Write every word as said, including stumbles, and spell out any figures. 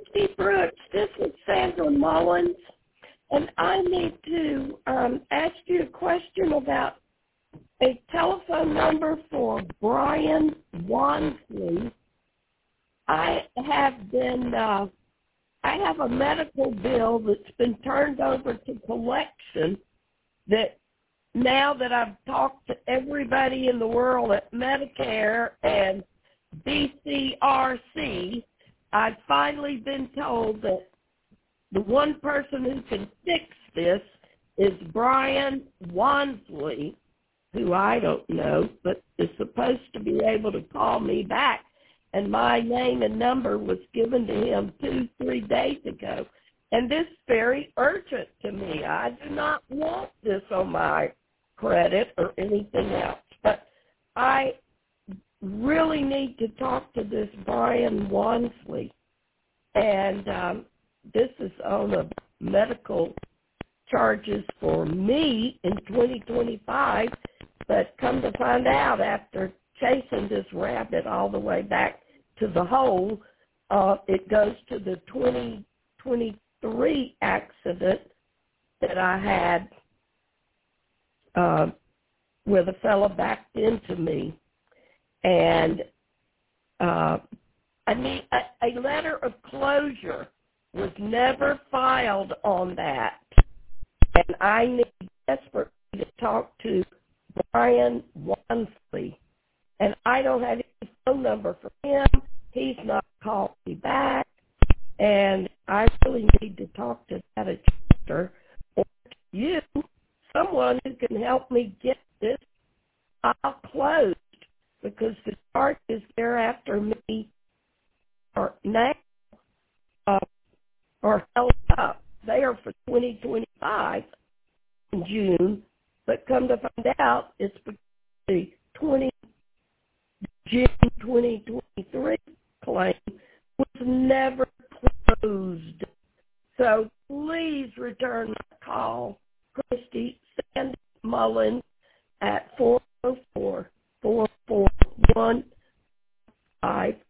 Christy Brooks, this is Sandra Mullins, and I need to um, ask you a question about a telephone number for Brian Wansley. I have been, uh, I have a medical bill that's been turned over to collection that now that I've talked to everybody in the world at Medicare and B C R C, I've finally been told that the one person who can fix this is Brian Wansley, who I don't know, but is supposed to be able to call me back. And my name and number was given to him two, three days ago. And this is very urgent to me. I do not want this on my credit or anything else. But I really need to talk to this Brian Wansley. And um, this is on a medical charges for me in twenty twenty-five. But come to find out, after chasing this rabbit all the way back to the hole, uh, it goes to the twenty twenty-three accident that I had uh, where the fellow backed into me. And uh, I mean, a, a letter of closure was never filed on that. And I need desperately to talk to Brian Wansley. And I don't have any phone number for him. He's not called me back. And I really need to talk to that adjuster or to you, someone who can help me get this file closed, because the charges there after me are now uh, are held up. They are for twenty twenty-five in June, but come to find out it's because the twenty June twenty twenty-three claim was never closed. So please return my call, Christy Sandy Mullins, at four oh four, four four one five